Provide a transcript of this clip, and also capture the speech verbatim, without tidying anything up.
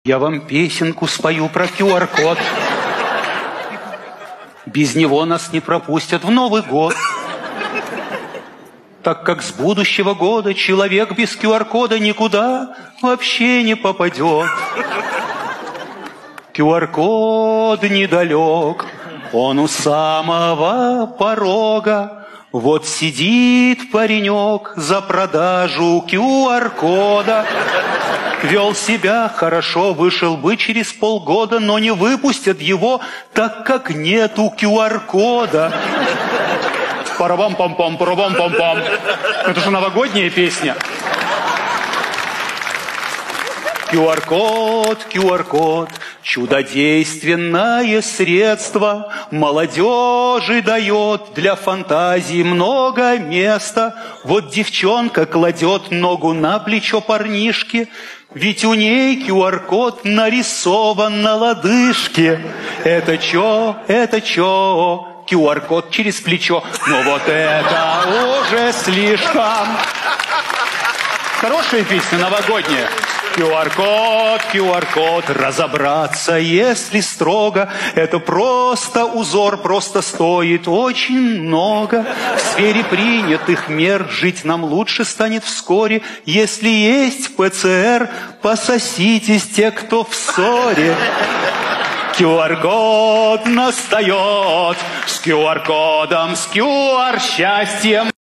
Я вам песенку спою про ку ар код. Без него нас не пропустят в Новый год. Так как с будущего года человек без ку ар кода никуда вообще не попадет. ку ар код недалек, он у самого порога. Вот сидит паренек за продажу ку ар кода. Вел себя хорошо, вышел бы через полгода, но не выпустят его, так как нету ку ар кода. Парабам-пам-пам, парабам-пам-пам. Это же новогодняя песня. ку ар код, ку ар код, чудодейственное средство, молодежи дает для фантазии много места. Вот девчонка кладет ногу на плечо парнишки, ведь у ней ку ар код нарисован на лодыжке. Это чё, это чё? ку ар код через плечо. Но вот это уже слишком. Хорошая песня новогодняя. ку ар код, ку ар код, разобраться, если строго, это просто узор, просто стоит очень много. В сфере принятых мер жить нам лучше станет вскоре. Если есть пэ цэ эр, пососитесь те, кто в ссоре. ку ар код настает, с ку ар кодом, с ку ар счастьем.